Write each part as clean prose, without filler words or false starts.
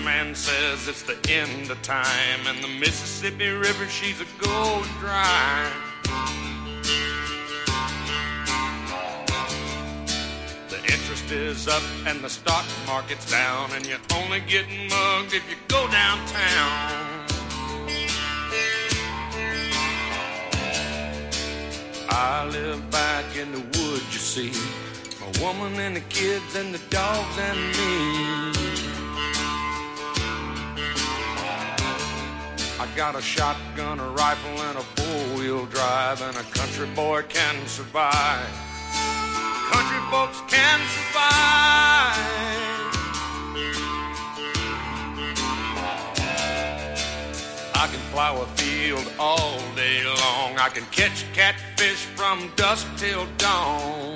man says it's the end of time, and the Mississippi River, she's a-going dry. The interest is up and the stock market's down, and you're only getting mugged if you go downtown. I live back in the woods, you see, my woman and the kids and the dogs and me. I got a shotgun, a rifle, and a four-wheel drive, and a country boy can survive. Country folks can survive. I can plow a field all day long. I can catch catfish from dusk till dawn.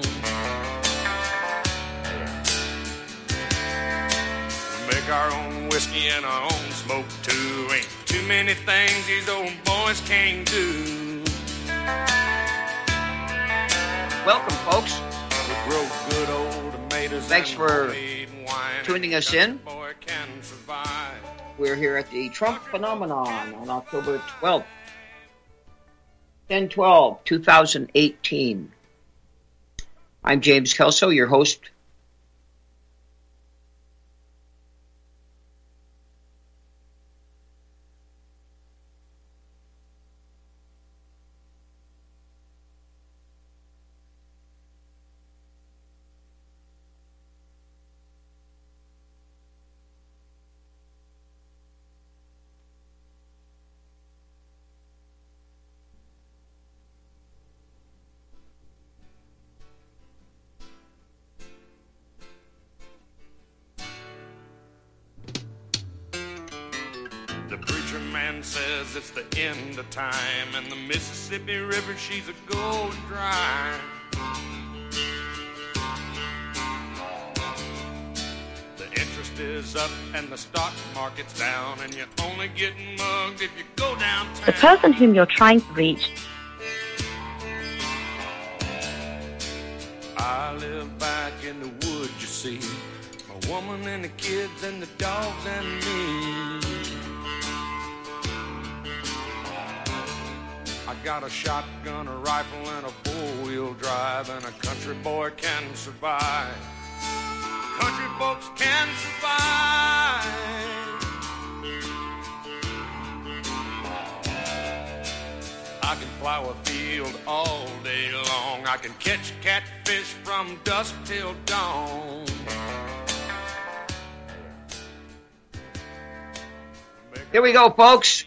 Make our own whiskey and our own smoke too. Ain't too many things these old boys can't do. Welcome, folks. We grow good old tomatoes. Thanks for tuning us in. We're here at the Trump Phenomenon on October 12th, 10/12/2018. I'm James Kelso, your host. Says it's the end of time, and the Mississippi River, she's a-going dry. The interest is up and the stock market's down, and you're only getting mugged if you go downtown. The person whom you're trying to reach. I live back in the woods, you see, my woman and the kids and the dogs and me. I got a shotgun, a rifle, and a four-wheel drive, and a country boy can survive. Country folks can survive. I can plow a field all day long. I can catch catfish from dusk till dawn. Here we go, folks.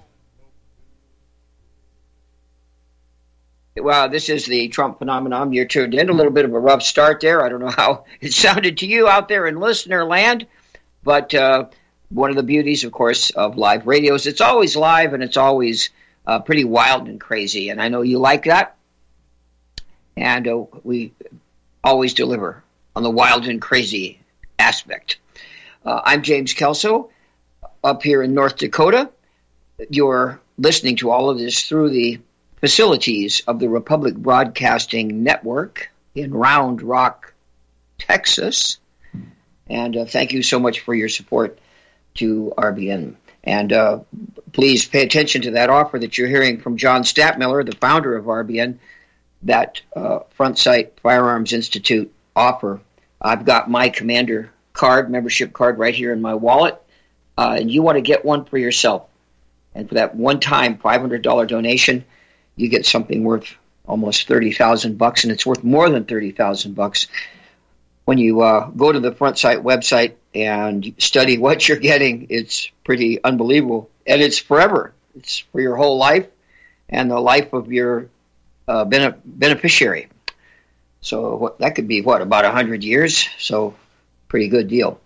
Well, this is the Trump Phenomenon. You're tuned in. A little bit of a rough start there. I don't know how it sounded to you out there in listener land, but one of the beauties, of course, of live radio is it's always live and it's always pretty wild and crazy, and I know you like that, and we always deliver on the wild and crazy aspect. I'm James Kelso, up here in North Dakota. You're listening to all of this through the facilities of the Republic Broadcasting Network in Round Rock, Texas. And thank you so much for your support to RBN. And please pay attention to that offer that you're hearing from John Statmiller, the founder of RBN, that Front Sight Firearms Institute offer. I've got my Commander card, membership card, right here in my wallet, and you want to get one for yourself. And for that one-time $500 donation, you get something worth almost $30,000, and it's worth more than $30,000 when you go to the Front Sight website and study what you're getting. It's pretty unbelievable, and it's forever. It's for your whole life and the life of your beneficiary. So that could be, about 100 years? So pretty good deal.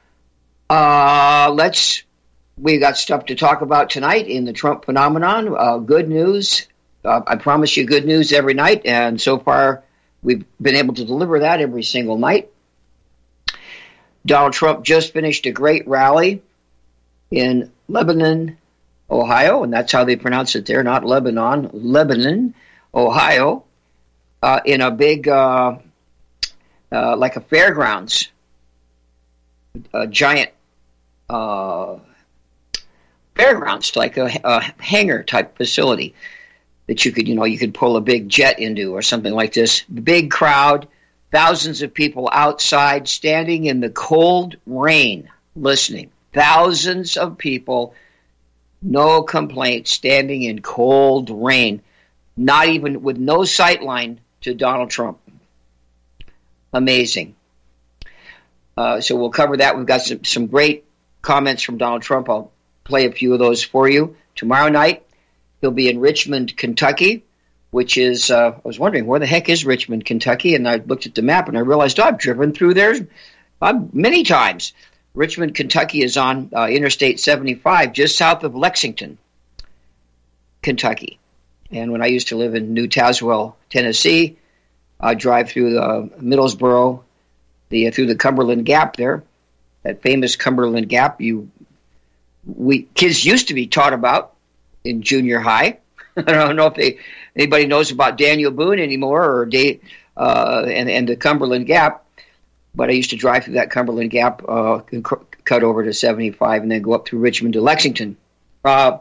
We got stuff to talk about tonight in the Trump Phenomenon. Good news. I promise you good news every night, and so far we've been able to deliver that every single night. Donald Trump just finished a great rally in Lebanon, Ohio, and that's how they pronounce it there, not Lebanon, Lebanon, Ohio, in a big, like a fairgrounds, a giant fairgrounds, like a hangar type facility that you could pull a big jet into or something like this. Big crowd, thousands of people outside standing in the cold rain listening. Thousands of people, no complaint, standing in cold rain, not even with no sight line to Donald Trump. Amazing. So we'll cover that. We've got some great comments from Donald Trump. I'll play a few of those for you. Tomorrow night, he'll be in Richmond, Kentucky, which is, I was wondering, where the heck is Richmond, Kentucky? And I looked at the map and I realized, I've driven through there many times. Richmond, Kentucky is on Interstate 75, just south of Lexington, Kentucky. And when I used to live in New Tazewell, Tennessee, I'd drive through the Middlesboro, through the Cumberland Gap there, that famous Cumberland Gap kids used to be taught about in junior high. I don't know if anybody knows about Daniel Boone anymore or and the Cumberland Gap. But I used to drive through that Cumberland Gap, cut over to 75, and then go up through Richmond to Lexington. So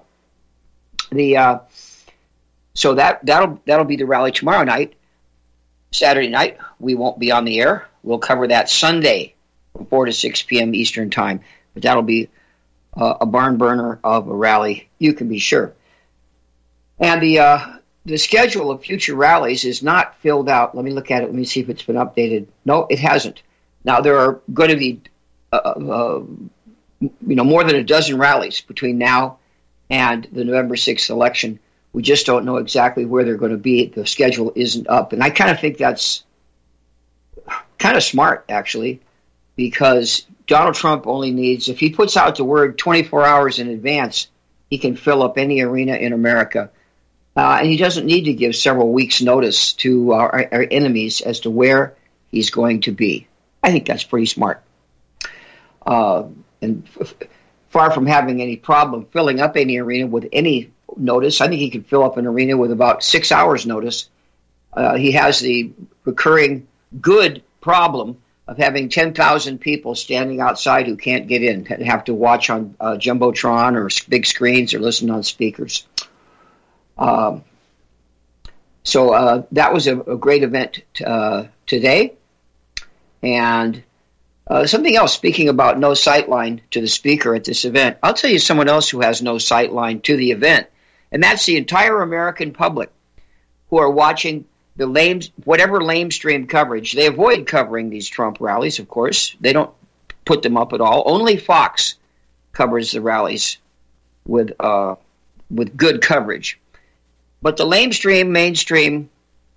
that'll be the rally tomorrow night. Saturday night, we won't be on the air. We'll cover that Sunday from 4 to 6 p.m. Eastern Time. But that'll be a barn burner of a rally, you can be sure. And the schedule of future rallies is not filled out. Let me look at it. Let me see if it's been updated. No, it hasn't. Now, there are going to be, more than a dozen rallies between now and the November 6th election. We just don't know exactly where they're going to be. The schedule isn't up. And I kind of think that's kind of smart, actually, because Donald Trump only needs, if he puts out the word 24 hours in advance, he can fill up any arena in America. And he doesn't need to give several weeks' notice to our enemies as to where he's going to be. I think that's pretty smart. And far from having any problem filling up any arena with any notice, I think he could fill up an arena with about 6 hours' notice. He has the recurring good problem of having 10,000 people standing outside who can't get in and have to watch on Jumbotron or big screens or listen on speakers. So that was a great event today. And something else, speaking about no sightline to the speaker at this event, I'll tell you someone else who has no sightline to the event, and that's the entire American public who are watching the whatever lamestream coverage. They avoid covering these Trump rallies, of course. They don't put them up at all. Only Fox covers the rallies with good coverage. But the lamestream, mainstream,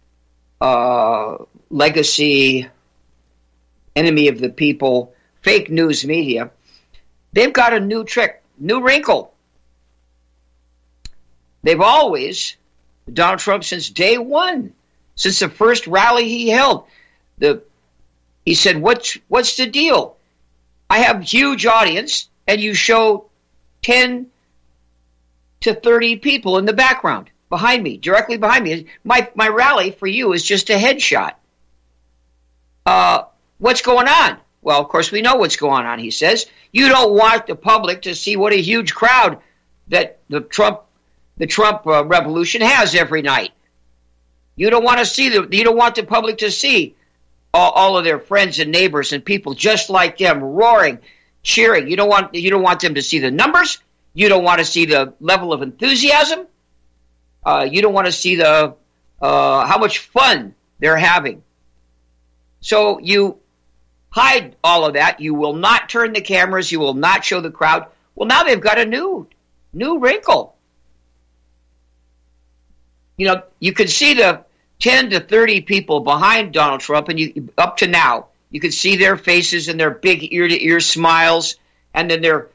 legacy, enemy of the people, fake news media, they've got a new trick, new wrinkle. They've always, Donald Trump since day one, since the first rally he held, he said, what's the deal? I have huge audience, and you show 10 to 30 people in the background behind me, directly behind me. My rally for you is just a headshot. What's going on? Well, of course, we know what's going on, he says. You don't want the public to see what a huge crowd that the Trump revolution has every night. You don't want the public to see all of their friends and neighbors and people just like them roaring, cheering. You don't want them to see the numbers. You don't want to see the level of enthusiasm. You don't want to see how much fun they're having. So you hide all of that. You will not turn the cameras. You will not show the crowd. Well, now they've got a new wrinkle. You could see the 10 to 30 people behind Donald Trump, and up to now, you could see their faces and their big ear-to-ear smiles, and then their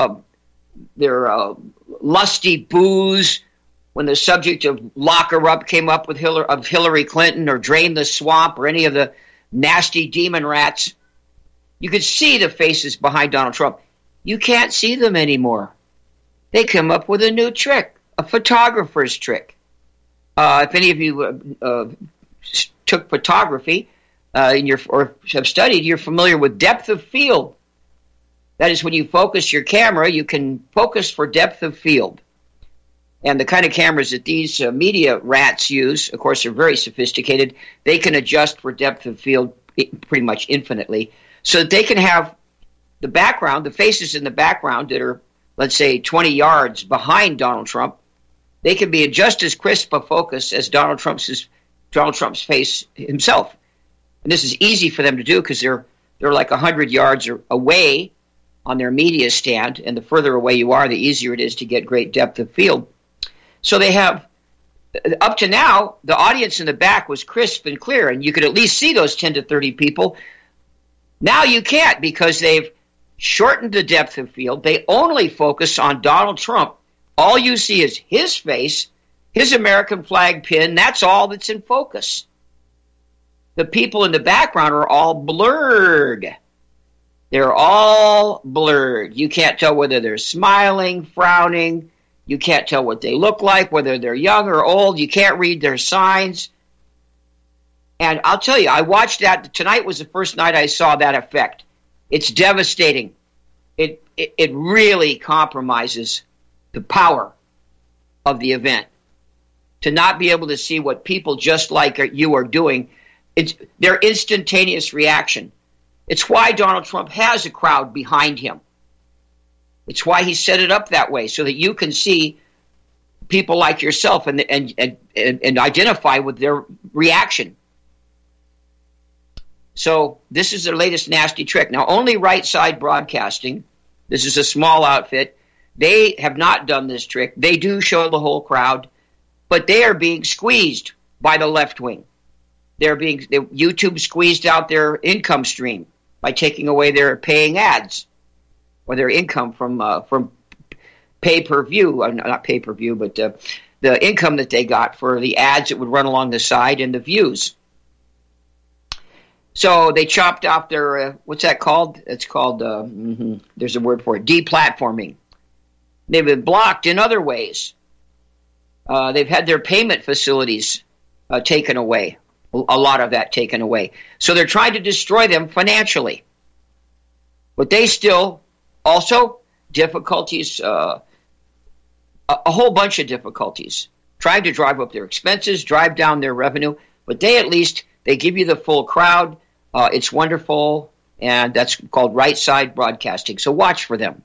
lusty boos when the subject of lock her up came up with Hillary Clinton or drain the swamp or any of the nasty demon rats. You could see the faces behind Donald Trump. You can't see them anymore. They come up with a new trick, a photographer's trick. If any of you took photography or have studied, you're familiar with depth of field. That is, when you focus your camera, you can focus for depth of field. And the kind of cameras that these media rats use, of course, are very sophisticated. They can adjust for depth of field pretty much infinitely, so that they can have the background, the faces in the background that are, let's say, 20 yards behind Donald Trump. They can be just as crisp a focus as Donald Trump's face himself. And this is easy for them to do because they're like 100 yards away on their media stand, and the further away you are, the easier it is to get great depth of field. So they have, up to now, the audience in the back was crisp and clear, and you could at least see those 10 to 30 people. Now you can't, because they've shortened the depth of field. They only focus on Donald Trump. All you see is his face, his American flag pin. That's all that's in focus. The people in the background are all blurred. They're all blurred. You can't tell whether they're smiling, frowning. You can't tell what they look like, whether they're young or old. You can't read their signs. And I'll tell you, I watched that. Tonight was the first night I saw that effect. It's devastating. It really compromises the power of the event. To not be able to see what people just like you are doing, it's their instantaneous reaction. It's why Donald Trump has a crowd behind him. It's why he set it up that way, so that you can see people like yourself and identify with their reaction. So this is their latest nasty trick. Now, only Right Side Broadcasting, this is a small outfit, they have not done this trick. They do show the whole crowd, but they are being squeezed by the left wing. YouTube squeezed out their income stream by taking away their paying ads, or their income from pay-per-view, not pay-per-view, but the income that they got for the ads that would run along the side and the views. So they chopped off their, what's that called? It's called, there's a word for it, deplatforming. They've been blocked in other ways. They've had their payment facilities taken away, a lot of that taken away. So they're trying to destroy them financially. But they still, also, difficulties, a whole bunch of difficulties. Trying to drive up their expenses, drive down their revenue, but they at least, they give you the full crowd. It's wonderful, and that's called Right Side Broadcasting. So watch for them.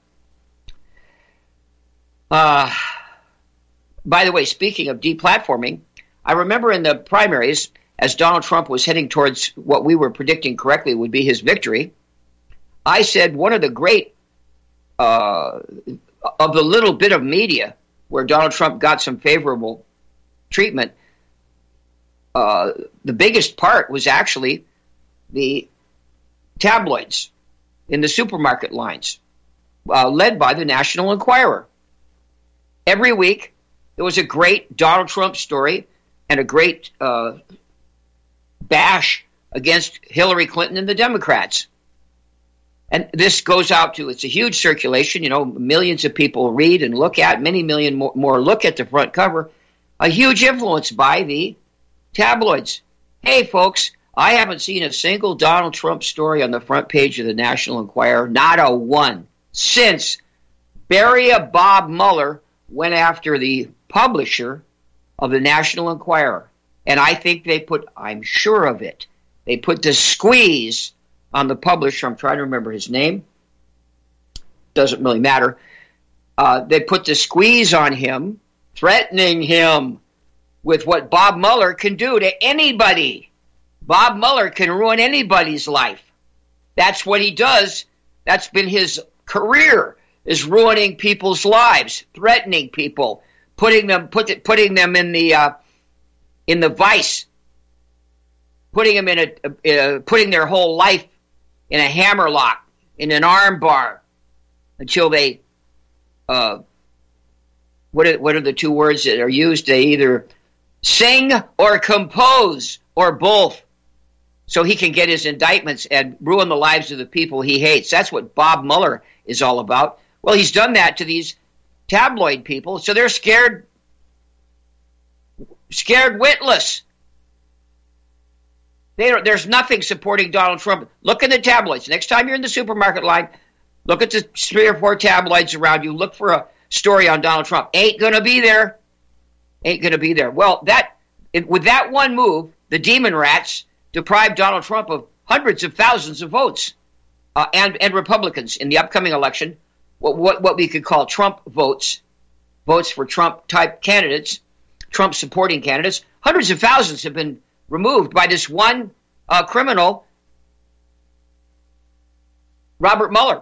By the way, speaking of deplatforming, I remember in the primaries, as Donald Trump was heading towards what we were predicting correctly would be his victory, I said one of the great, of the little bit of media where Donald Trump got some favorable treatment, the biggest part was actually the tabloids in the supermarket lines, led by the National Enquirer. Every week, there was a great Donald Trump story and a great bash against Hillary Clinton and the Democrats. And this goes out to, it's a huge circulation, millions of people read and look at, many million more look at the front cover. A huge influence by the tabloids. Hey, folks, I haven't seen a single Donald Trump story on the front page of the National Enquirer, not a one, since Bob Mueller went after the publisher of the National Enquirer. And I think I'm sure of it, they put the squeeze on the publisher. I'm trying to remember his name. Doesn't really matter. They put the squeeze on him, threatening him with what Bob Mueller can do to anybody. Bob Mueller can ruin anybody's life. That's what he does. That's been his career, is ruining people's lives, threatening people, putting them in the vice, putting them putting their whole life in a hammerlock, in an arm bar, until they, what are the two words that are used? They either sing or compose, or both, so he can get his indictments and ruin the lives of the people he hates. That's what Bob Mueller is all about. Well, he's done that to these tabloid people, so they're scared witless. There's nothing supporting Donald Trump. Look in the tabloids. Next time you're in the supermarket line, Look at the 3 or 4 tabloids around you. Look for a story on Donald Trump. Ain't going to be there. Ain't going to be there. Well, with that one move, the demon rats deprived Donald Trump of hundreds of thousands of votes, and Republicans in the upcoming election, what we could call Trump votes for Trump-type candidates, Trump-supporting candidates. Hundreds of thousands have been removed by this one criminal, Robert Mueller.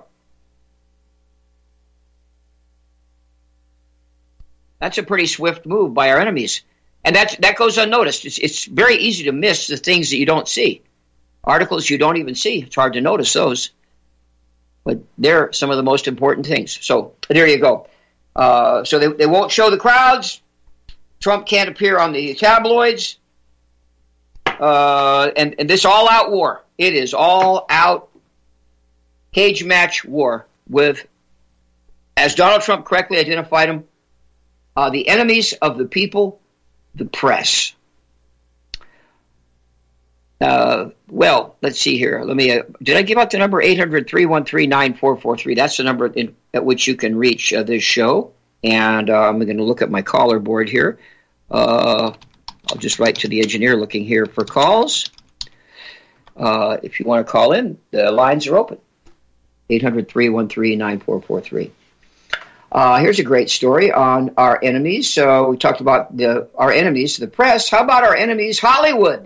That's a pretty swift move by our enemies. And that goes unnoticed. It's very easy to miss the things that you don't see. Articles you don't even see. It's hard to notice those. But they're some of the most important things. So there you go. So they won't show the crowds. Trump can't appear on the tabloids. And this all-out war. It is all-out cage match war with, as Donald Trump correctly identified them, the enemies of the people, the press. Well, let's see here. Did I give out the number 800-313-9443? That's the number at which you can reach this show. And I'm going to look at my caller board here. I'll just write to the engineer looking here for calls. If you want to call in, the lines are open. 800-313-9443. Here's a great story on our enemies. We talked about our enemies, the press. How about our enemies, Hollywood?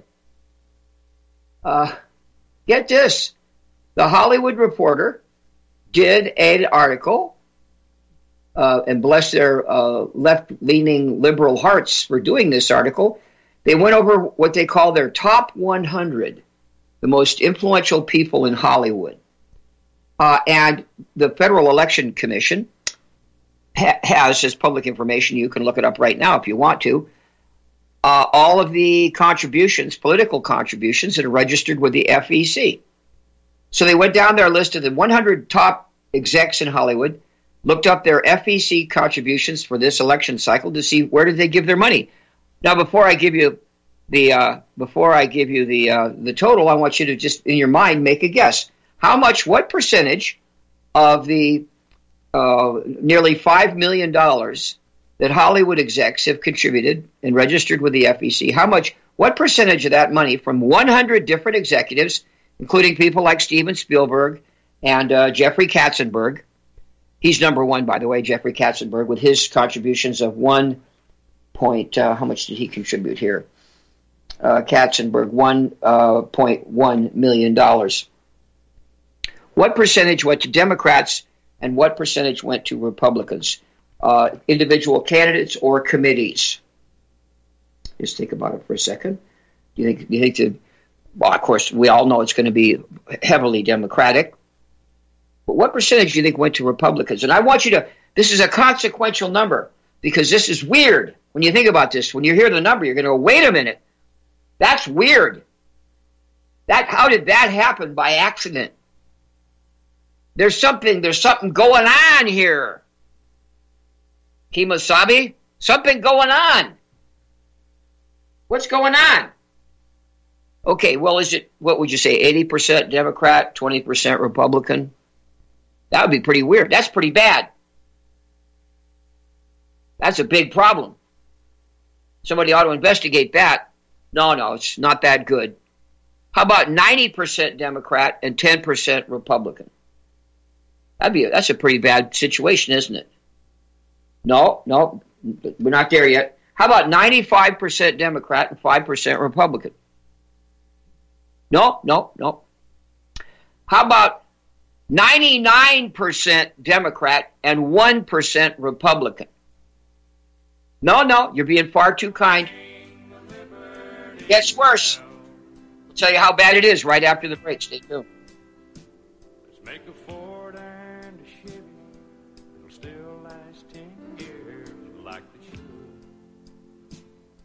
Get this. The Hollywood Reporter did an article, and bless their left-leaning liberal hearts for doing this article. They went over what they call their top 100, the most influential people in Hollywood. And the Federal Election Commission has as public information. You can look it up right now if you want to. All of the contributions, political contributions, that are registered with the FEC. So they went down their list of the 100 top execs in Hollywood, looked up their FEC contributions for this election cycle to see where did they give their money. Now, before I give you the total, I want you to just in your mind make a guess. What percentage of the nearly $5 million that Hollywood execs have contributed and registered with the FEC, what percentage of that money from 100 different executives, including people like Steven Spielberg and Jeffrey Katzenberg? He's number one, by the way, Jeffrey Katzenberg, with his contributions of how much did he contribute here? Katzenberg, $1.1 million. What percentage went to Democrats and what percentage went to Republicans? Individual candidates or committees? Just think about it for a second. Well, of course, we all know it's going to be heavily Democratic. But what percentage do you think went to Republicans? And I want you to, this is a consequential number because this is weird. When you think about this, when you hear the number, you're going to go, wait a minute. That's weird. How did that happen by accident? There's something going on here. Kemosabe, something going on. What's going on? Okay, well, what would you say, 80% Democrat, 20% Republican? That would be pretty weird. That's pretty bad. That's a big problem. Somebody ought to investigate that. No, it's not that good. How about 90% Democrat and 10% Republican? That's a pretty bad situation, isn't it? No, we're not there yet. How about 95% Democrat and 5% Republican? No. How about 99% Democrat and 1% Republican? No, you're being far too kind. Gets worse. I'll tell you how bad it is right after the break. Stay tuned. Let's make a Ford and a Chevy. It'll still last 10 years like they should.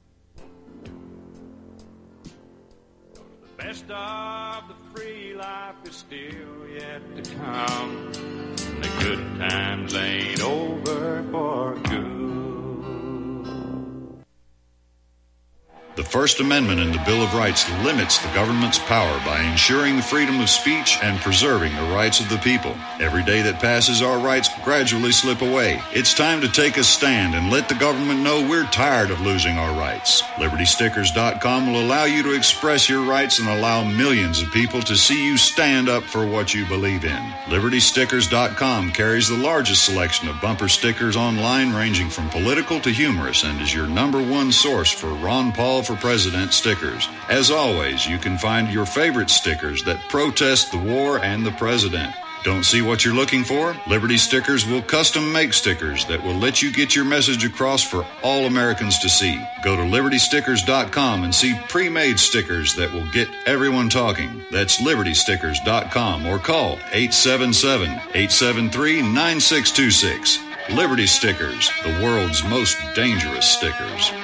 The best of the free life is still yet to come. The good times ain't over for good. The The First Amendment in the Bill of Rights limits the government's power by ensuring the freedom of speech and preserving the rights of the people. Every day that passes, our rights gradually slip away. It's time to take a stand and let the government know we're tired of losing our rights. LibertyStickers.com will allow you to express your rights and allow millions of people to see you stand up for what you believe in. LibertyStickers.com carries the largest selection of bumper stickers online, ranging from political to humorous, and is your number one source for Ron Paul for President stickers. As always, you can find your favorite stickers that protest the war and the president. Don't see what you're looking for? Liberty Stickers will custom make stickers that will let you get your message across for all Americans to see. Go to LibertyStickers.com and see pre-made stickers that will get everyone talking. That's LibertyStickers.com or call 877-873-9626. Liberty Stickers, the world's most dangerous stickers.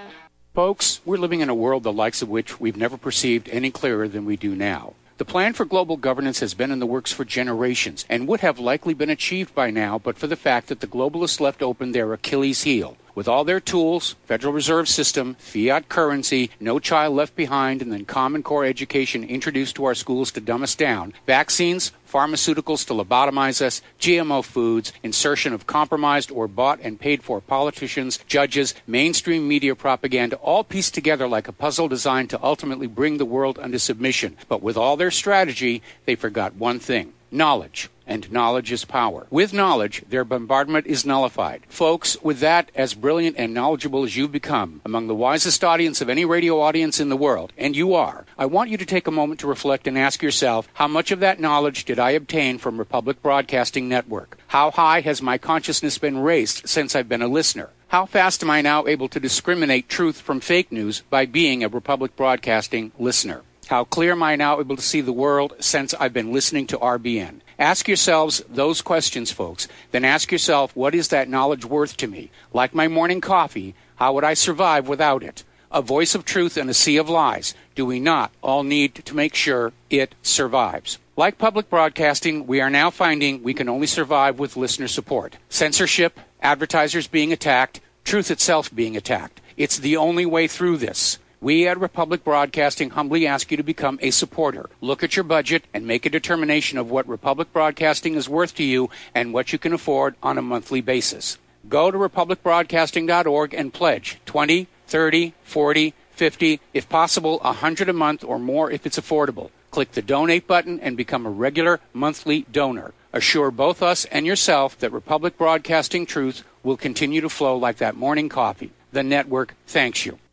Folks, we're living in a world the likes of which we've never perceived any clearer than we do now. The plan for global governance has been in the works for generations and would have likely been achieved by now but for the fact that the globalists left open their Achilles heel. With all their tools, Federal Reserve System, fiat currency, no child left behind, and then Common Core education introduced to our schools to dumb us down, vaccines, pharmaceuticals to lobotomize us, GMO foods, insertion of compromised or bought and paid for politicians, judges, mainstream media propaganda, all pieced together like a puzzle designed to ultimately bring the world under submission. But with all their strategy, they forgot one thing: knowledge. And knowledge is power. With knowledge, their bombardment is nullified. Folks, with that, as brilliant and knowledgeable as you've become, among the wisest audience of any radio audience in the world, and you are, I want you to take a moment to reflect and ask yourself, how much of that knowledge did I obtain from Republic Broadcasting Network? How high has my consciousness been raised since I've been a listener? How fast am I now able to discriminate truth from fake news by being a Republic Broadcasting listener? How clear am I now able to see the world since I've been listening to RBN? Ask yourselves those questions, folks. Then ask yourself, what is that knowledge worth to me? Like my morning coffee, how would I survive without it? A voice of truth in a sea of lies. Do we not all need to make sure it survives? Like public broadcasting, we are now finding we can only survive with listener support. Censorship, advertisers being attacked, truth itself being attacked. It's the only way through this. We at Republic Broadcasting humbly ask you to become a supporter. Look at your budget and make a determination of what Republic Broadcasting is worth to you and what you can afford on a monthly basis. Go to republicbroadcasting.org and pledge $20, $30, $40, $50, if possible, $100 a month or more if it's affordable. Click the donate button and become a regular monthly donor. Assure both us and yourself that Republic Broadcasting truth will continue to flow like that morning coffee. The network thanks you.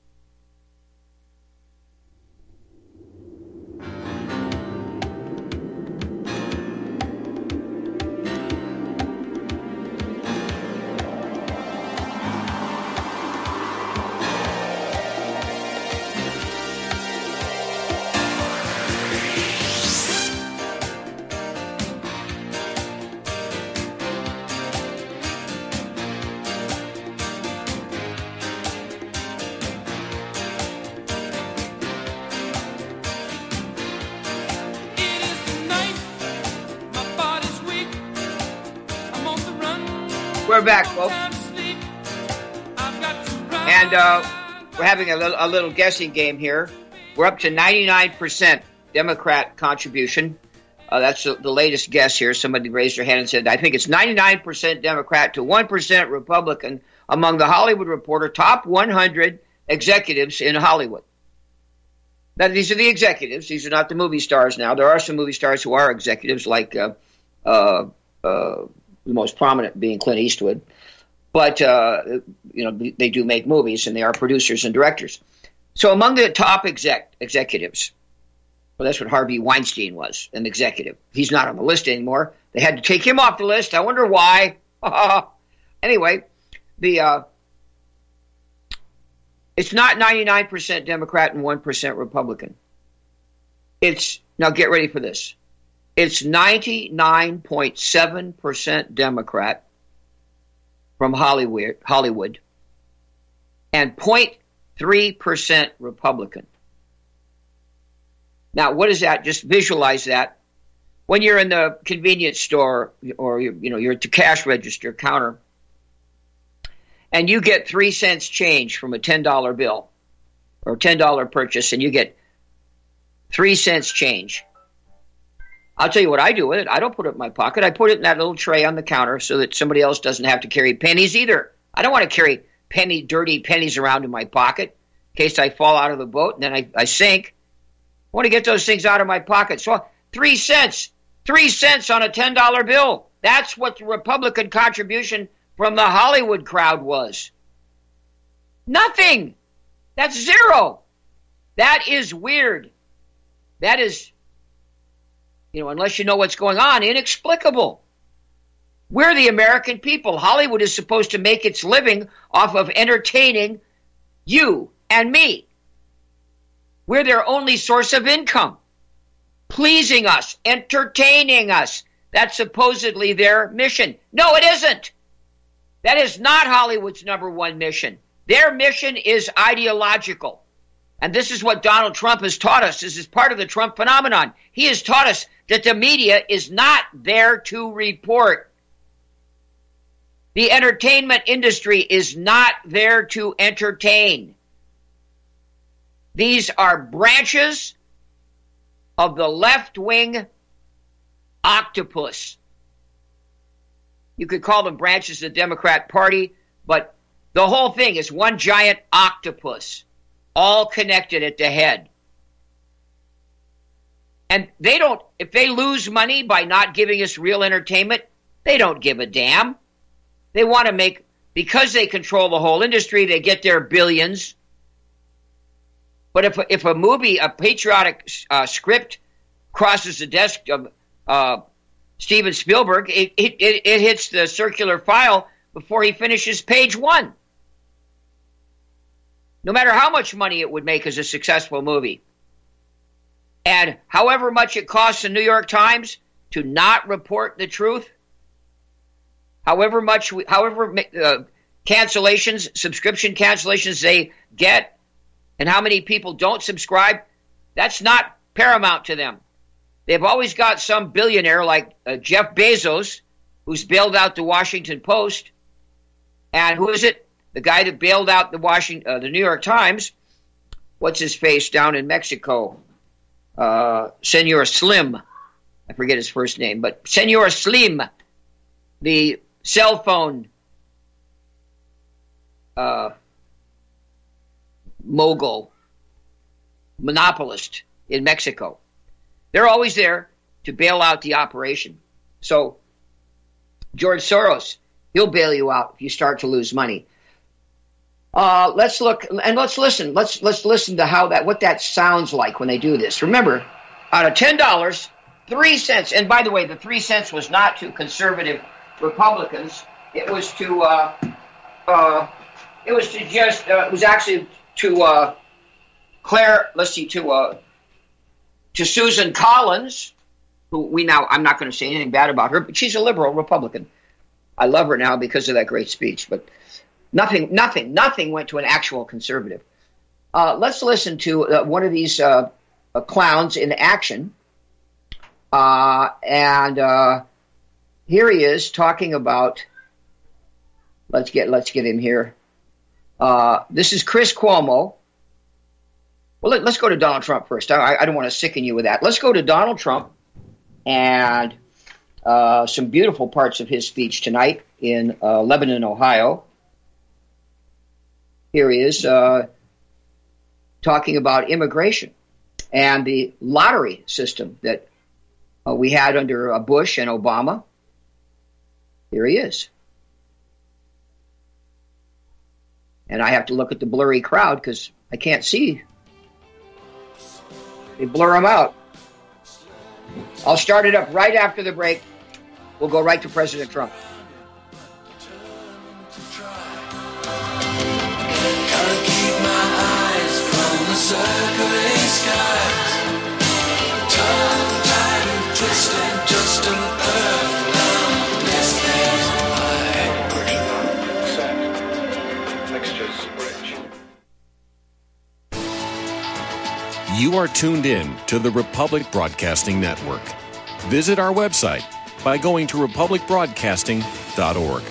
We're back, folks. And we're having a little guessing game here. We're up to 99% Democrat contribution. That's the latest guess here. Somebody raised their hand and said, I think it's 99% Democrat to 1% Republican among the Hollywood Reporter top 100 executives in Hollywood. Now, these are the executives. These are not the movie stars now. There are some movie stars who are executives, like the most prominent being Clint Eastwood. But, they do make movies, and they are producers and directors. So among the top executives, well, that's what Harvey Weinstein was, an executive. He's not on the list anymore. They had to take him off the list. I wonder why. Anyway, it's not 99% Democrat and 1% Republican. Now get ready for this. It's 99.7% Democrat from Hollywood and 0.3% Republican. Now, what is that? Just visualize that. When you're in the convenience store or you're at the cash register counter and you get 3 cents change from a $10 bill, or $10 purchase, and you get 3 cents change. I'll tell you what I do with it. I don't put it in my pocket. I put it in that little tray on the counter so that somebody else doesn't have to carry pennies either. I don't want to carry dirty pennies around in my pocket in case I fall out of the boat and then I sink. I want to get those things out of my pocket. So 3 cents. 3 cents on a $10 bill. That's what the Republican contribution from the Hollywood crowd was. Nothing. That's zero. That is weird. That is, unless you know what's going on, inexplicable. We're the American people. Hollywood is supposed to make its living off of entertaining you and me. We're their only source of income. Pleasing us, entertaining us. That's supposedly their mission. No, it isn't. That is not Hollywood's number one mission. Their mission is ideological. And this is what Donald Trump has taught us. This is part of the Trump phenomenon. He has taught us that the media is not there to report. The entertainment industry is not there to entertain. These are branches of the left-wing octopus. You could call them branches of the Democrat Party, but the whole thing is one giant octopus, all connected at the head. And if they lose money by not giving us real entertainment, they don't give a damn. They want to because they control the whole industry, they get their billions. But if a movie, a patriotic script crosses the desk of Steven Spielberg, it hits the circular file before he finishes page 1. No matter how much money it would make as a successful movie. And however much it costs the New York Times to not report the truth, however cancellations, subscription cancellations they get, and how many people don't subscribe, that's not paramount to them. They've always got some billionaire like Jeff Bezos, who's bailed out the Washington Post. And who is it? The guy that bailed out the New York Times. What's his face down in Mexico? Senor Slim. I forget his first name, but Senor Slim, the cell phone mogul, monopolist in Mexico. They're always there to bail out the operation. So George Soros, he'll bail you out if you start to lose money. Let's look and let's listen. Let's listen to what that sounds like when they do this. Remember, out of $10, 3 cents. And by the way, the 3 cents was not to conservative Republicans. It was to to Susan Collins, who I'm not going to say anything bad about her, but she's a liberal Republican. I love her now because of that great speech, but nothing went to an actual conservative. Let's listen to one of these clowns in action. And here he is talking about, let's get him here. This is Chris Cuomo. Well, let's go to Donald Trump first. I don't want to sicken you with that. Let's go to Donald Trump and some beautiful parts of his speech tonight in Lebanon, Ohio. Here he is talking about immigration and the lottery system that we had under Bush and Obama. Here he is. And I have to look at the blurry crowd because I can't see. They blur them out. I'll start it up right after the break. We'll go right to President Trump. Gotta keep my eyes from the circling skies. Tongue tied and twisted, just an earthbound destiny. Mixtures rich. You are tuned in to the Republic Broadcasting Network. Visit our website by going to republicbroadcasting.org.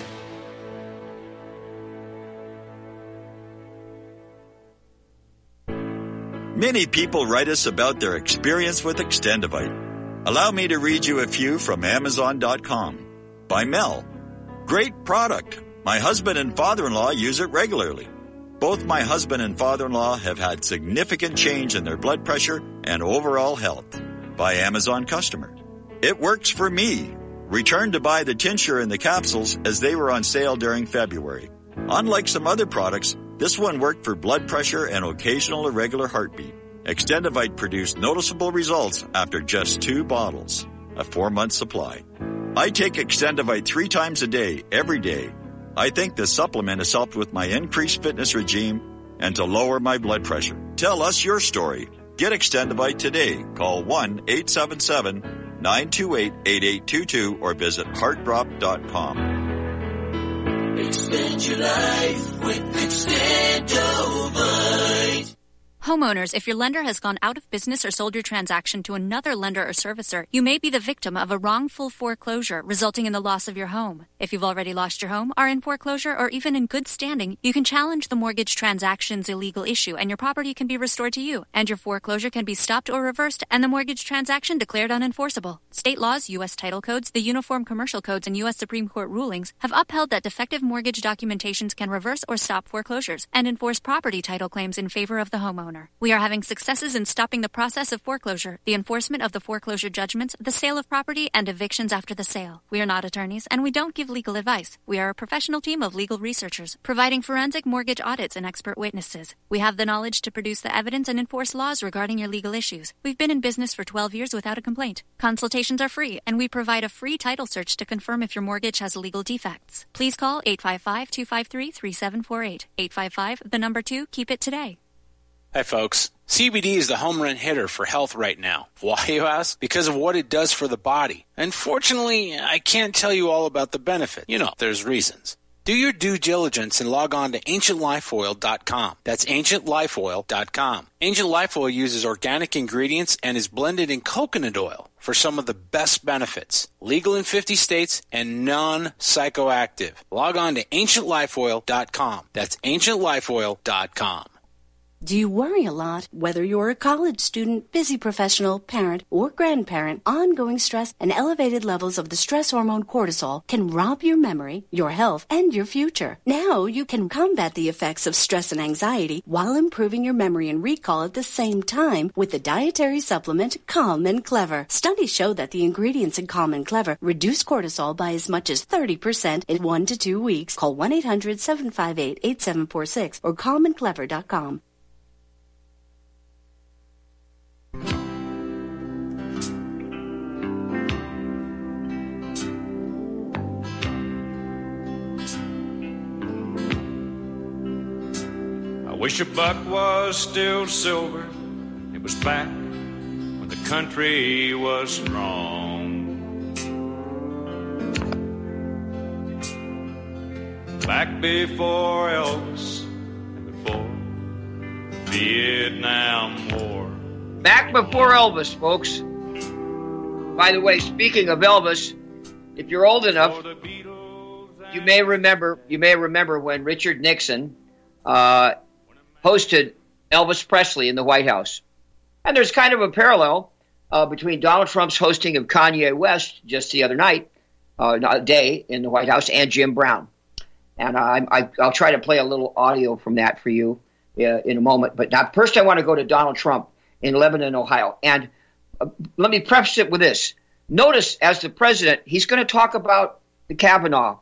Many people write us about their experience with Extendivite. Allow me to read you a few from Amazon.com. By Mel. Great product. My husband and father-in-law use it regularly. Both my husband and father-in-law have had significant change in their blood pressure and overall health. By Amazon customer. It works for me. Returned to buy the tincture and the capsules as they were on sale during February. Unlike some other products, this one worked for blood pressure and occasional irregular heartbeat. Extendivite produced noticeable results after just 2 bottles, a 4-month supply. I take Extendivite 3 times a day, every day. I think the supplement has helped with my increased fitness regime and to lower my blood pressure. Tell us your story. Get Extendivite today. Call 1-877-928-8822 or visit heartdrop.com. Extend your life with Extendivite. Homeowners, if your lender has gone out of business or sold your transaction to another lender or servicer, you may be the victim of a wrongful foreclosure, resulting in the loss of your home. If you've already lost your home, are in foreclosure, or even in good standing, you can challenge the mortgage transaction's illegal issue, and your property can be restored to you, and your foreclosure can be stopped or reversed, and the mortgage transaction declared unenforceable. State laws, U.S. title codes, the Uniform Commercial Codes, and U.S. Supreme Court rulings have upheld that defective mortgage documentations can reverse or stop foreclosures and enforce property title claims in favor of the homeowner. We are having successes in stopping the process of foreclosure, the enforcement of the foreclosure judgments, the sale of property, and evictions after the sale. We are not attorneys, and we don't give legal advice. We are a professional team of legal researchers, providing forensic mortgage audits and expert witnesses. We have the knowledge to produce the evidence and enforce laws regarding your legal issues. We've been in business for 12 years without a complaint. Consultations are free, and we provide a free title search to confirm if your mortgage has legal defects. Please call 855-253-3748. 855, the number 2, keep it today. Hi, folks. CBD is the home run hitter for health right now. Why, you ask? Because of what it does for the body. Unfortunately, I can't tell you all about the benefit. You know, there's reasons. Do your due diligence and log on to AncientLifeOil.com. That's AncientLifeOil.com. Ancient Life Oil uses organic ingredients and is blended in coconut oil for some of the best benefits. Legal in 50 states and non-psychoactive. Log on to AncientLifeOil.com. That's AncientLifeOil.com. Do you worry a lot? Whether you're a college student, busy professional, parent, or grandparent, ongoing stress and elevated levels of the stress hormone cortisol can rob your memory, your health, and your future. Now you can combat the effects of stress and anxiety while improving your memory and recall at the same time with the dietary supplement Calm and Clever. Studies show that the ingredients in Calm and Clever reduce cortisol by as much as 30% in 1 to 2 weeks. Call 1-800-758-8746 or calmandclever.com. I wish a buck was still silver. It was back when the country was strong. Back before Elvis and before the Vietnam War. Back before Elvis, folks. By the way, speaking of Elvis, if you're old enough, you may remember when Richard Nixon hosted Elvis Presley in the White House. And there's kind of a parallel between Donald Trump's hosting of Kanye West just the other night, day in the White House, and Jim Brown. And I'll try to play a little audio from that for you in a moment. But now, first I want to go to Donald Trump in Lebanon, Ohio. And let me preface it with this. Notice, as the president, he's going to talk about the Kavanaugh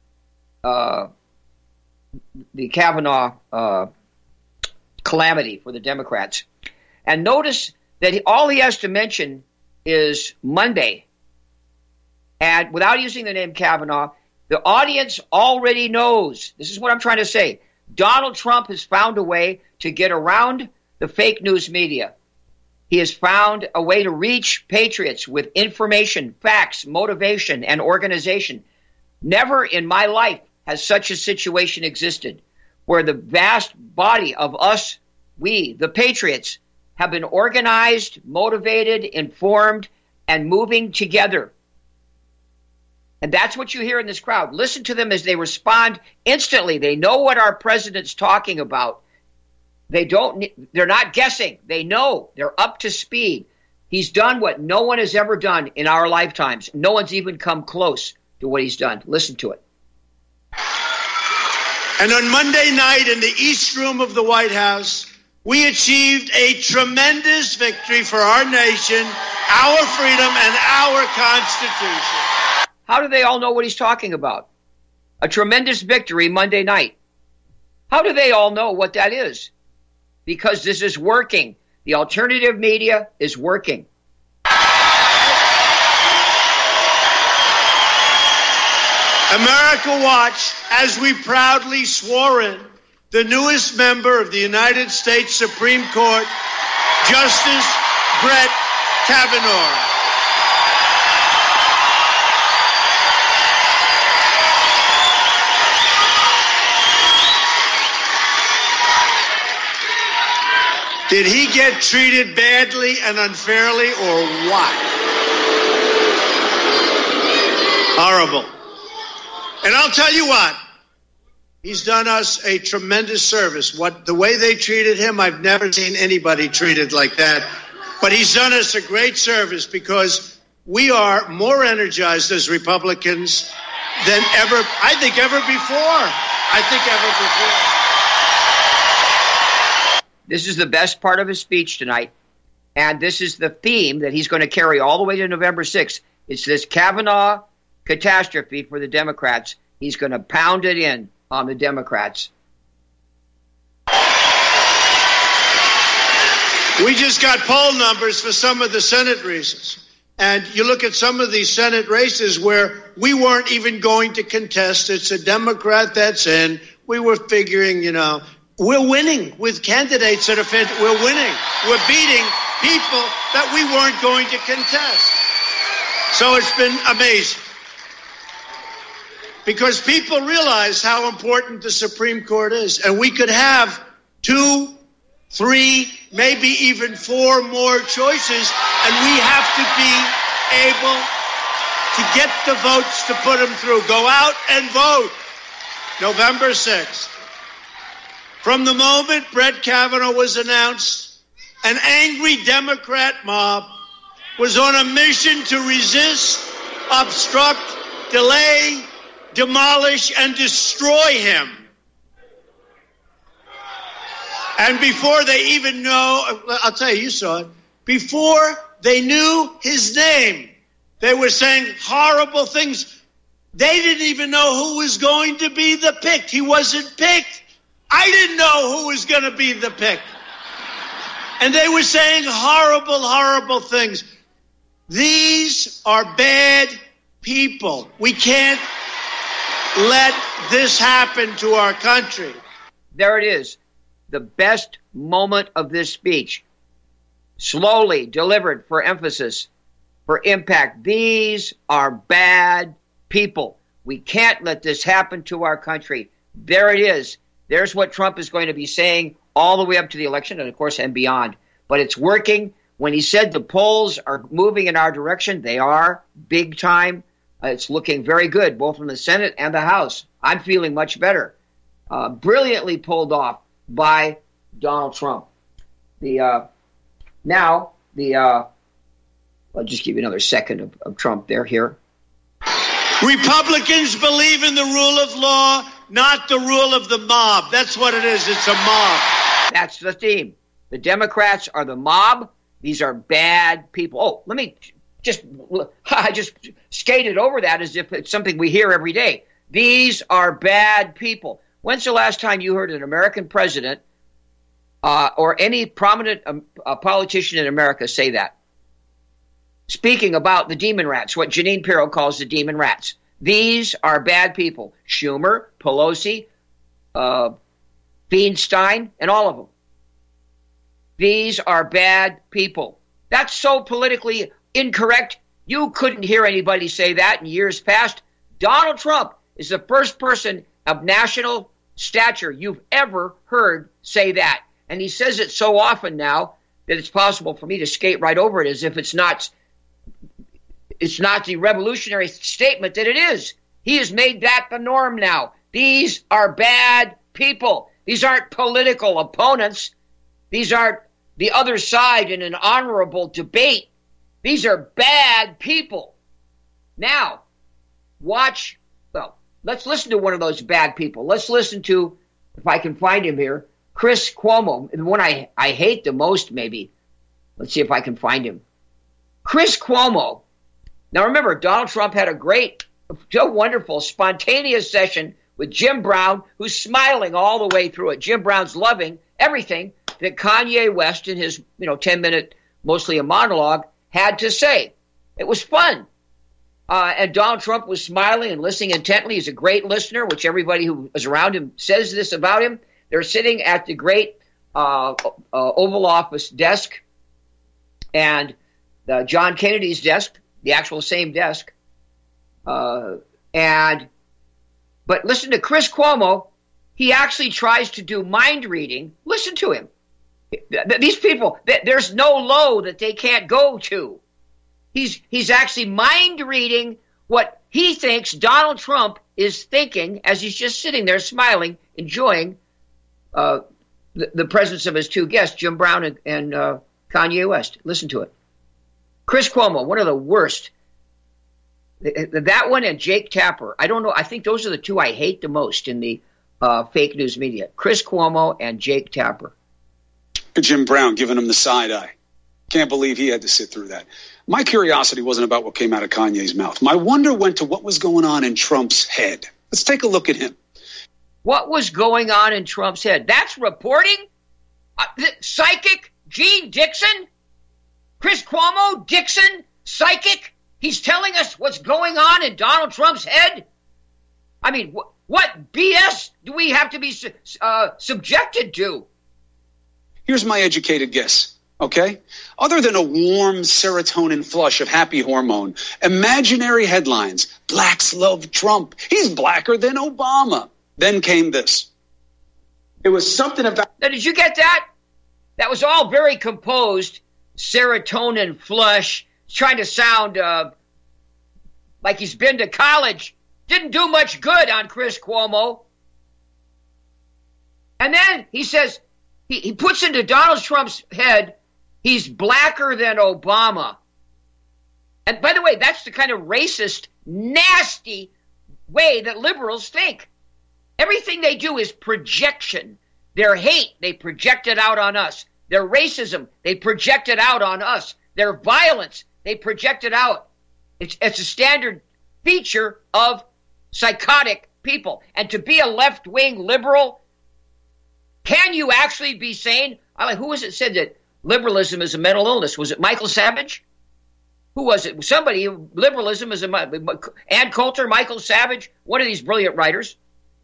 calamity for the Democrats. And notice that all he has to mention is Monday. And without using the name Kavanaugh, the audience already knows. This is what I'm trying to say. Donald Trump has found a way to get around the fake news media. He has found a way to reach patriots with information, facts, motivation, and organization. Never in my life has such a situation existed where the vast body of us, we, the patriots, have been organized, motivated, informed, and moving together. And that's what you hear in this crowd. Listen to them as they respond instantly. They know what our president's talking about. They're not guessing. They know. They're up to speed. He's done what no one has ever done in our lifetimes. No one's even come close to what he's done. Listen to it. And on Monday night in the East Room of the White House, we achieved a tremendous victory for our nation, our freedom, and our Constitution. How do they all know what he's talking about? A tremendous victory Monday night. How do they all know what that is? Because this is working. The alternative media is working. America watched as we proudly swore in the newest member of the United States Supreme Court, Justice Brett Kavanaugh. Did he get treated badly and unfairly or what? Horrible. And I'll tell you what, he's done us a tremendous service. The way they treated him, I've never seen anybody treated like that. But he's done us a great service because we are more energized as Republicans than ever, I think ever before. This is the best part of his speech tonight, and this is the theme that he's going to carry all the way to November 6th. It's this Kavanaugh catastrophe for the Democrats. He's going to pound it in on the Democrats. We just got poll numbers for some of the Senate races. And you look at some of these Senate races where we weren't even going to contest. It's a Democrat that's in. We were figuring, we're winning with candidates that are we're winning. We're beating people that we weren't going to contest. So it's been amazing. Because people realize how important the Supreme Court is. And we could have 2, 3, maybe even 4 more choices. And we have to be able to get the votes to put them through. Go out and vote November 6th. From the moment Brett Kavanaugh was announced, an angry Democrat mob was on a mission to resist, obstruct, delay, demolish, and destroy him. And before they even know, I'll tell you saw it, before they knew his name, they were saying horrible things. They didn't even know who was going to be the pick. He wasn't picked. I didn't know who was going to be the pick. And they were saying horrible, horrible things. These are bad people. We can't let this happen to our country. There it is. The best moment of this speech. Slowly delivered for emphasis, for impact. These are bad people. We can't let this happen to our country. There it is. There's what Trump is going to be saying all the way up to the election and, of course, and beyond. But it's working. When he said the polls are moving in our direction, they are big time. It's looking very good, both in the Senate and the House. I'm feeling much better. Brilliantly pulled off by Donald Trump. I'll just give you another second of Trump here. Republicans believe in the rule of law, not the rule of the mob. That's what it is. It's a mob. That's the theme. The Democrats are the mob. These are bad people. Oh, let me I just skated over that as if it's something we hear every day. These are bad people. When's the last time you heard an American president or any prominent politician in America say that? Speaking about the demon rats, what Jeanine Pirro calls the demon rats. These are bad people. Schumer, Pelosi, Feinstein, and all of them. These are bad people. That's so politically incorrect. You couldn't hear anybody say that in years past. Donald Trump is the first person of national stature you've ever heard say that. And he says it so often now that it's possible for me to skate right over it as if it's not the revolutionary statement that it is. He has made that the norm now. These are bad people. These aren't political opponents. These aren't the other side in an honorable debate. These are bad people. Now, let's listen to one of those bad people. Let's listen to, if I can find him here, Chris Cuomo, the one I hate the most, maybe. Let's see if I can find him. Chris Cuomo. Now, remember, Donald Trump had a wonderful, spontaneous session with Jim Brown, who's smiling all the way through it. Jim Brown's loving everything that Kanye West, in his 10-minute, mostly a monologue, had to say. It was fun. And Donald Trump was smiling and listening intently. He's a great listener, which everybody who is around him says this about him. They're sitting at the great Oval Office desk and John Kennedy's desk, the actual same desk. But listen to Chris Cuomo. He actually tries to do mind reading. Listen to him. These people, there's no low that they can't go to. He's actually mind reading what he thinks Donald Trump is thinking as he's just sitting there smiling, enjoying the presence of his two guests, Jim Brown and Kanye West. Listen to it. Chris Cuomo, one of the worst. That one and Jake Tapper. I don't know. I think those are the two I hate the most in the fake news media. Chris Cuomo and Jake Tapper. Jim Brown giving him the side eye. Can't believe he had to sit through that. My curiosity wasn't about what came out of Kanye's mouth. My wonder went to what was going on in Trump's head. Let's take a look at him. What was going on in Trump's head? That's reporting? Psychic Gene Dixon? Chris Cuomo, Dixon, psychic? He's telling us what's going on in Donald Trump's head? I mean, what BS do we have to be subjected to? Here's my educated guess. Okay? Other than a warm serotonin flush of happy hormone, imaginary headlines, blacks love Trump. He's blacker than Obama. Then came this. It was something about... Now, did you get that? That was all very composed, serotonin flush, trying to sound like he's been to college. Didn't do much good on Chris Cuomo. And then he says, he puts into Donald Trump's head, he's blacker than Obama. And by the way, that's the kind of racist, nasty way that liberals think. Everything they do is projection. Their hate, they project it out on us. Their racism, they project it out on us. Their violence, they project it out. It's a standard feature of psychotic people. And to be a left-wing liberal, can you actually be sane? Who was it said that liberalism is a mental illness? Was it Michael Savage? Who was it? Somebody, liberalism is Ann Coulter, Michael Savage, one of these brilliant writers.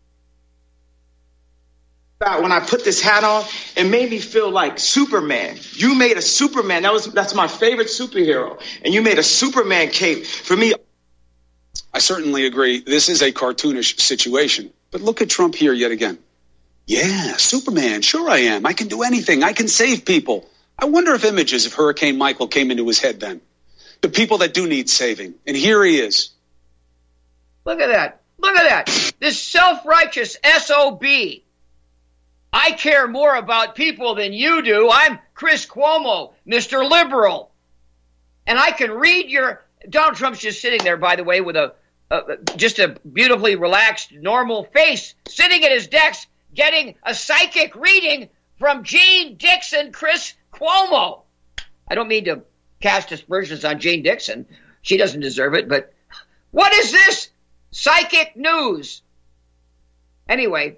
When I put this hat on, it made me feel like Superman. You made a Superman. That's my favorite superhero. And you made a Superman cape for me. I certainly agree. This is a cartoonish situation. But look at Trump here yet again. Yeah, Superman. Sure I am. I can do anything. I can save people. I wonder if images of Hurricane Michael came into his head then. The people that do need saving. And here he is. Look at that. Look at that. This self-righteous SOB. I care more about people than you do. I'm Chris Cuomo, Mr. Liberal. And I can read your... Donald Trump's just sitting there, by the way, with just a beautifully relaxed, normal face, sitting at his desk, getting a psychic reading from Gene Dixon, Chris Cuomo. I don't mean to cast aspersions on Jane Dixon. She doesn't deserve it, but what is this? Psychic news. Anyway,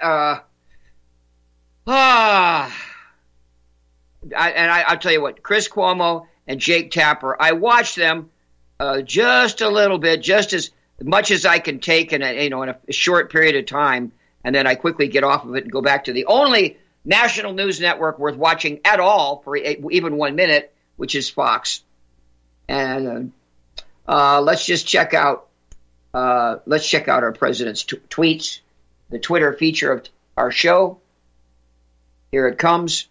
I'll tell you what, Chris Cuomo and Jake Tapper, I watched them just a little bit, just as much as I can take in a short period of time, and then I quickly get off of it and go back to the only national news network worth watching at all for even 1 minute, which is Fox. And let's just check out our president's tweets, the Twitter feature of our show. Here it comes.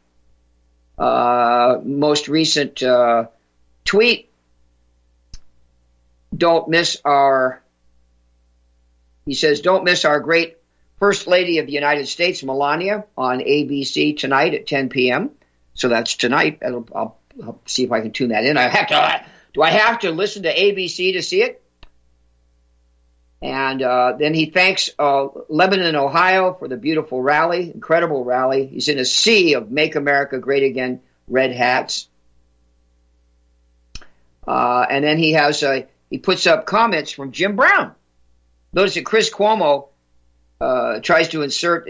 Most recent tweet. He says, don't miss our great First Lady of the United States, Melania, on ABC tonight at 10 p.m. So that's tonight. I'll see if I can tune that in. Do I have to listen to ABC to see it? And then he thanks Lebanon, Ohio for the beautiful rally, incredible rally. He's in a sea of Make America Great Again red hats. And then he puts up comments from Jim Brown. Notice that Chris Cuomo tries to insert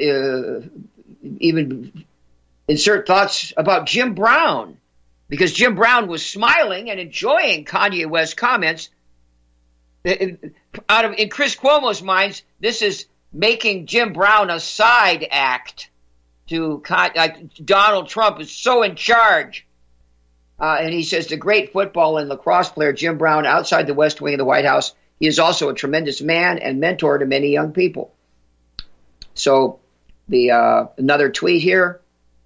thoughts about Jim Brown, because Jim Brown was smiling and enjoying Kanye West's comments. In Chris Cuomo's minds, this is making Jim Brown a side act to Donald Trump is so in charge. And he says the great football and lacrosse player Jim Brown outside the West Wing of the White House, he is also a tremendous man and mentor to many young people. So another tweet here.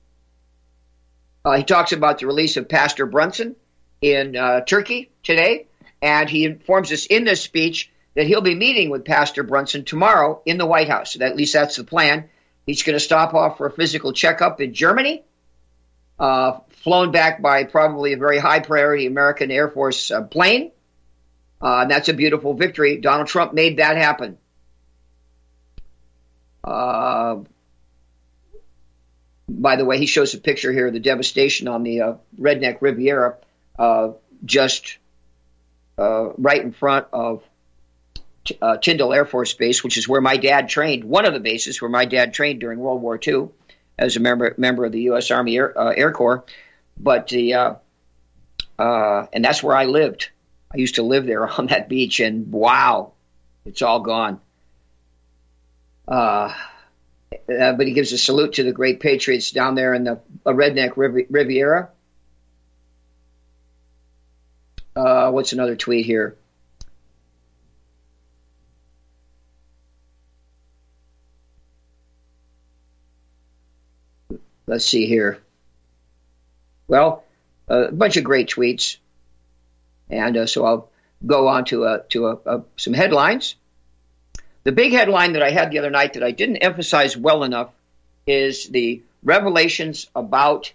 He talks about the release of Pastor Brunson in Turkey today. And he informs us in this speech that he'll be meeting with Pastor Brunson tomorrow in the White House. At least that's the plan. He's going to stop off for a physical checkup in Germany, flown back by probably a very high priority American Air Force plane. And that's a beautiful victory. Donald Trump made that happen. By the way, he shows a picture here of the devastation on the Redneck Riviera, just right in front of Tyndall Air Force Base, which is where my dad trained, one of the bases where my dad trained during World War II as a member of the U.S. Army Air Corps. But and that's where I lived. I used to live there on that beach, and wow, it's all gone. But he gives a salute to the great patriots down there in the Redneck Riviera. What's another tweet here? Let's see here. Well, a bunch of great tweets, and so I'll go on to some headlines. The big headline that I had the other night that I didn't emphasize well enough is the revelations about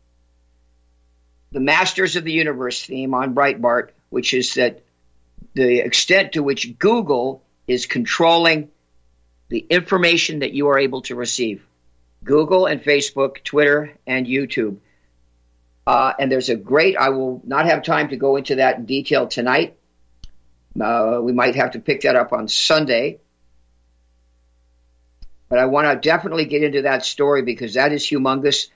the Masters of the Universe theme on Breitbart, which is that the extent to which Google is controlling the information that you are able to receive. Google and Facebook, Twitter, and YouTube. And there's I will not have time to go into that in detail tonight. We might have to pick that up on Sunday. But I want to definitely get into that story because that is humongous.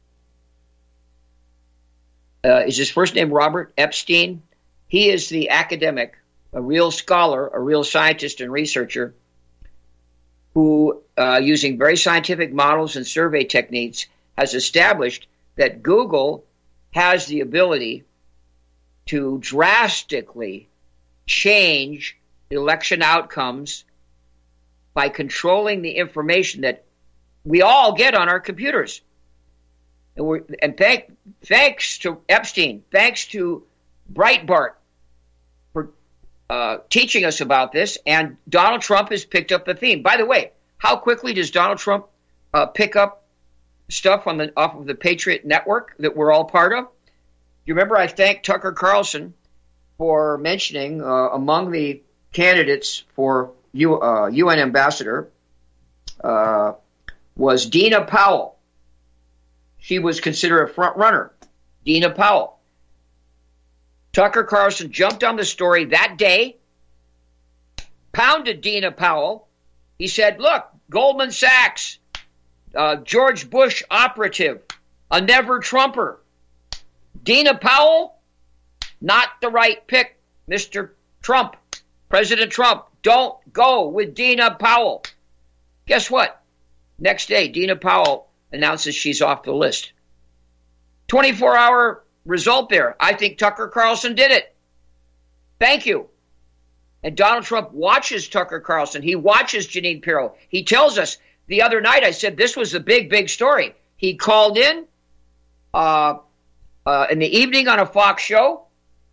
Is his first name Robert Epstein? He is the academic, a real scholar, a real scientist and researcher who, using very scientific models and survey techniques, has established that Google has the ability to drastically change election outcomes by controlling the information that we all get on our computers. And thanks to Epstein, thanks to Breitbart for teaching us about this, and Donald Trump has picked up the theme. By the way, how quickly does Donald Trump pick up stuff off of the Patriot Network that we're all part of? You remember I thanked Tucker Carlson for mentioning among the candidates for UN ambassador was Dina Powell. She was considered a front runner, Dina Powell. Tucker Carlson jumped on the story that day, pounded Dina Powell. He said, look, Goldman Sachs, George Bush operative, a never-Trumper. Dina Powell, not the right pick, Mr. Trump, President Trump. Don't go with Dina Powell. Guess what? Next day, Dina Powell announces she's off the list. 24-hour result there. I think Tucker Carlson did it. Thank you. And Donald Trump watches Tucker Carlson. He watches Jeanine Pirro. He tells us the other night, I said this was the big story. He called in the evening on a Fox show,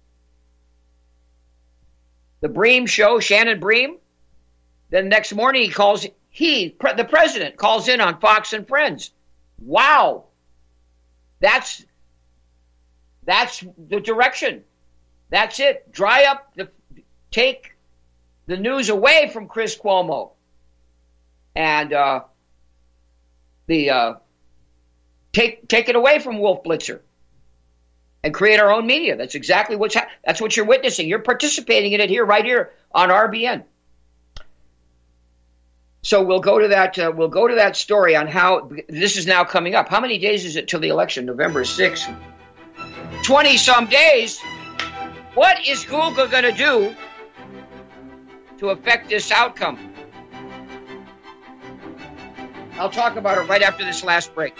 the Bream show, Shannon Bream. Then next morning the president calls in on Fox and Friends. Wow. That's the direction. That's it. Take the news away from Chris Cuomo and take it away from Wolf Blitzer and create our own media. That's exactly that's what you're witnessing. You're participating in it right here on RBN. So we'll go to that story on how this is now coming up. How many days is it till the election? November 6th. 20-some days. What is Google going to do to affect this outcome? I'll talk about it right after this last break.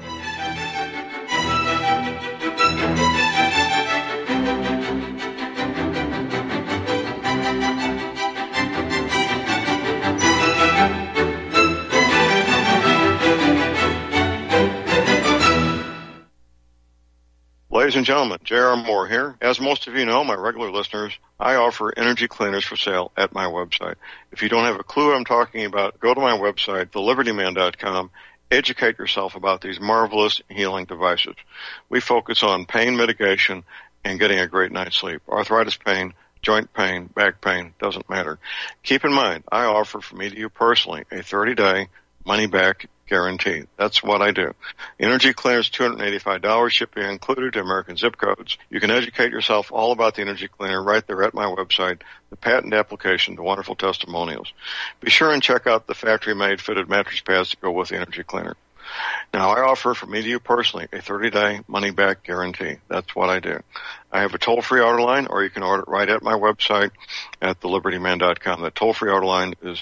Ladies and gentlemen, J.R. Moore here. As most of you know, my regular listeners, I offer energy cleaners for sale at my website. If you don't have a clue what I'm talking about, go to my website, thelibertyman.com, educate yourself about these marvelous healing devices. We focus on pain mitigation and getting a great night's sleep. Arthritis pain, joint pain, back pain, doesn't matter. Keep in mind, I offer from me to you personally a 30-day money-back guarantee. That's what I do. Energy cleaners, $285, shipping included to American zip codes. You can educate yourself all about the energy cleaner right there at my website, the patent application, the wonderful testimonials. Be sure and check out the factory-made fitted mattress pads to go with the energy cleaner. Now, I offer from me to you personally a 30-day money-back guarantee. That's what I do. I have a toll-free order line, or you can order it right at my website at thelibertyman.com. The toll-free order line is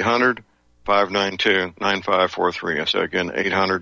800-592-9543. I say again,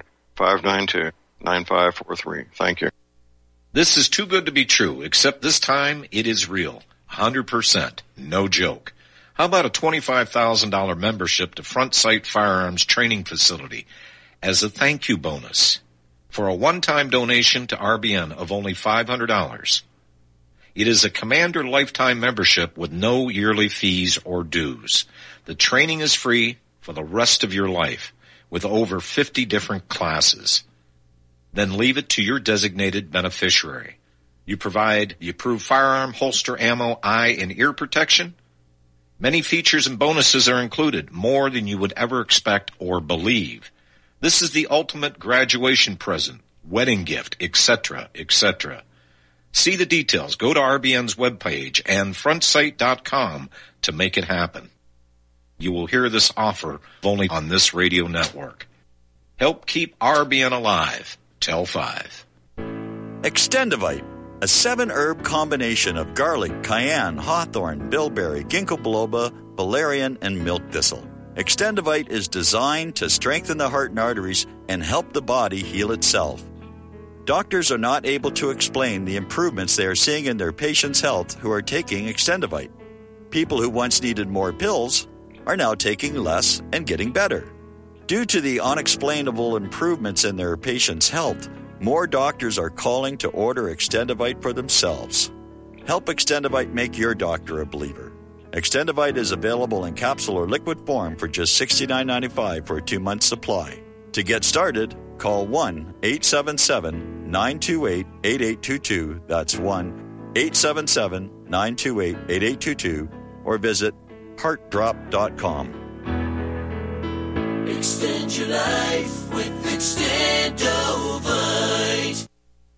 800-592-9543. Thank you. This is too good to be true, except this time it is real. 100%. No joke. How about a $25,000 membership to Front Sight Firearms Training Facility as a thank you bonus for a one-time donation to RBN of only $500? It is a Commander lifetime membership with no yearly fees or dues. The training is free for the rest of your life with over 50 different classes. Then leave it to your designated beneficiary. You provide the approved firearm, holster, ammo, eye, and ear protection. Many features and bonuses are included, more than you would ever expect or believe. This is the ultimate graduation present, wedding gift, etc., etc. See the details. Go to RBN's webpage and frontsight.com to make it happen. You will hear this offer only on this radio network. Help keep RBN alive. Tell 5. Extendivite, a 7-herb combination of garlic, cayenne, hawthorn, bilberry, ginkgo biloba, valerian, and milk thistle. Extendivite is designed to strengthen the heart and arteries and help the body heal itself. Doctors are not able to explain the improvements they are seeing in their patients' health who are taking Extendivite. People who once needed more pills are now taking less and getting better. Due to the unexplainable improvements in their patients' health, more doctors are calling to order Extendivite for themselves. Help Extendivite make your doctor a believer. Extendivite is available in capsule or liquid form for just $69.95 for a 2-month supply. To get started, call 1-877-928-8822. That's 1-877-928-8822. Or visit heartdrop.com. Extend your life with Extendovite.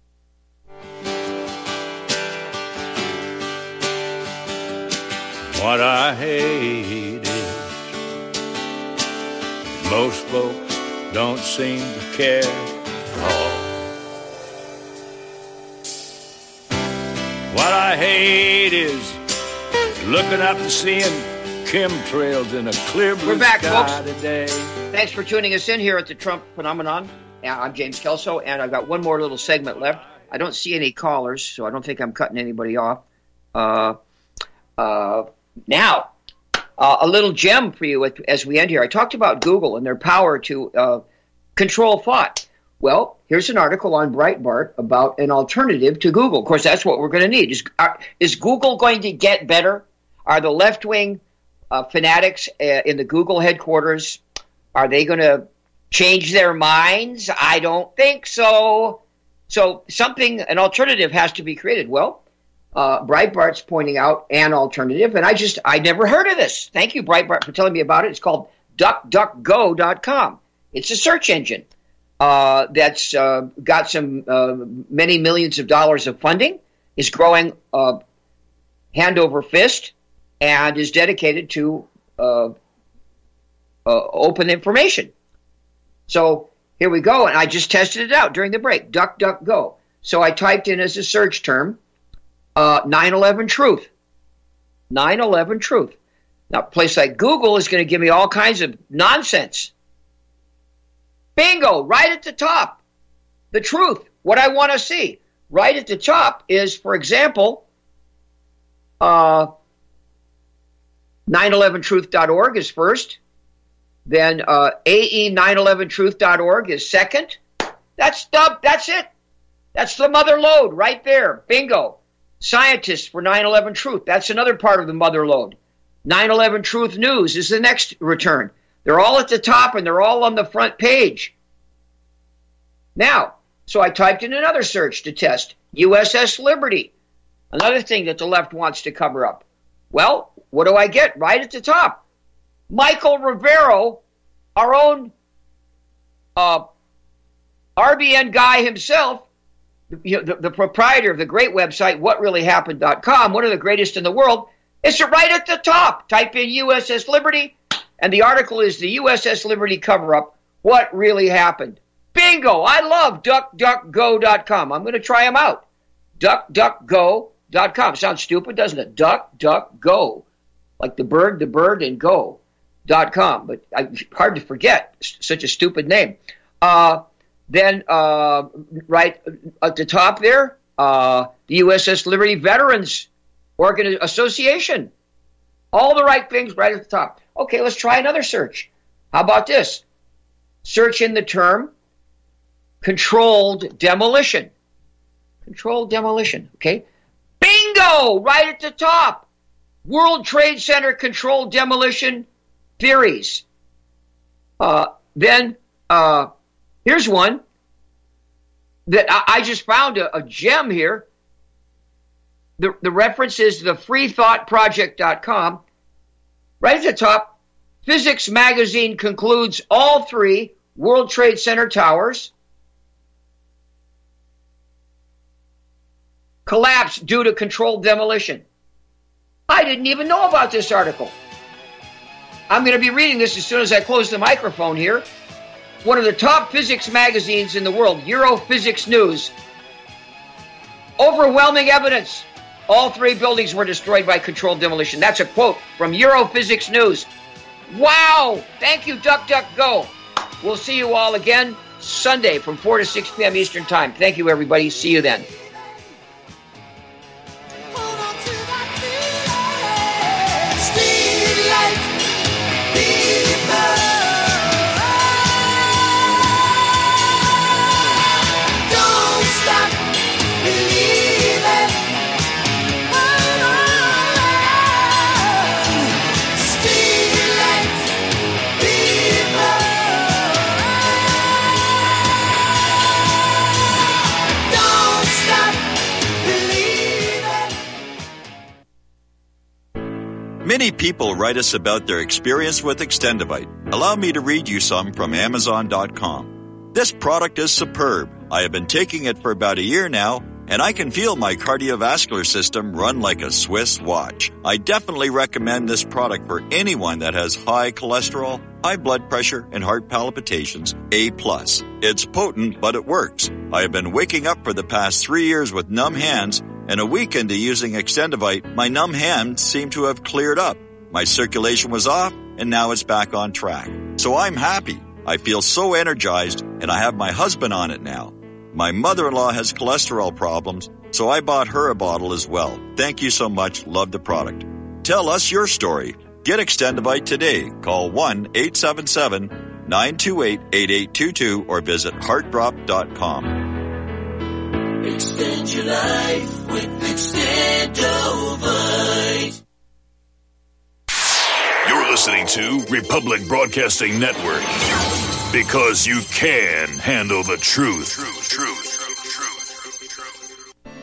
What I hate is most folks don't seem to care at all. What I hate is looking up and seeing chemtrails in a clear blue back, sky folks. today. Thanks for tuning us in here at the Trump Phenomenon. I'm James Kelso, and I've got one more little segment left. I don't see any callers, so I don't think I'm cutting anybody off. Now, a little gem for you as we end here. I talked about Google and their power to control thought. Well, here's an article on Breitbart about an alternative to Google. Of course, that's what we're going to need. Is Google going to get better? Are the left-wing fanatics in the Google headquarters, are they going to change their minds? I don't think so. So an alternative has to be created. Well, Breitbart's pointing out an alternative, and I never heard of this. Thank you, Breitbart, for telling me about it. It's called DuckDuckGo.com. It's a search engine that's got some many millions of dollars of funding, is growing hand over fist, and is dedicated to open information. So here we go, and I just tested it out during the break, DuckDuckGo. So I typed in as a search term 9/11 truth. 9/11 truth. Now, a place like Google is going to give me all kinds of nonsense. Bingo, right at the top. The truth, what I want to see. Right at the top is, for example, 911truth.org is first. Then AE911truth.org is second. That's it. That's the mother lode right there. Bingo. Scientists for 9/11 Truth. That's another part of the mother lode. 9/11 Truth News is the next return. They're all at the top and they're all on the front page. Now, so I typed in another search to test. USS Liberty. Another thing that the left wants to cover up. Well, what do I get right at the top? Michael Rivero, our own RBN guy himself, the proprietor of the great website, whatreallyhappened.com, one of the greatest in the world, it's right at the top. Type in USS Liberty, and the article is the USS Liberty cover-up, What Really Happened. Bingo! I love DuckDuckGo.com. I'm going to try them out. DuckDuckGo.com. Sounds stupid, doesn't it? DuckDuckGo. Like the bird, and go.com. But hard to forget. Such a stupid name. Then right at the top there, the USS Liberty Veterans Association. All the right things right at the top. Okay, let's try another search. How about this? Search in the term controlled demolition. Controlled demolition, okay? Bingo! Right at the top. World Trade Center controlled demolition theories. Then here's one that I just found a gem here. The reference is thefreethoughtproject.com. Right at the top, Physics Magazine concludes all 3 World Trade Center towers collapsed due to controlled demolition. I didn't even know about this article. I'm going to be reading this as soon as I close the microphone here. One of the top physics magazines in the world, Europhysics News. Overwhelming evidence. All 3 buildings were destroyed by controlled demolition. That's a quote from Europhysics News. Wow! Thank you, DuckDuckGo. We'll see you all again Sunday from 4 to 6 p.m. Eastern Time. Thank you, everybody. See you then. Many people write us about their experience with Extendivite. Allow me to read you some from Amazon.com. This product is superb. I have been taking it for about a year now, and I can feel my cardiovascular system run like a Swiss watch. I definitely recommend this product for anyone that has high cholesterol, high blood pressure, and heart palpitations, A+. It's potent, but it works. I have been waking up for the past 3 years with numb hands, and a week into using Extendivite, my numb hands seem to have cleared up. My circulation was off, and now it's back on track. So I'm happy. I feel so energized, and I have my husband on it now. My mother-in-law has cholesterol problems, so I bought her a bottle as well. Thank you so much. Love the product. Tell us your story. Get Extendivite today. Call 1-877-928-8822 or visit heartdrop.com. Extend your life with Extendovite. You're listening to Republic Broadcasting Network, because you can handle the truth.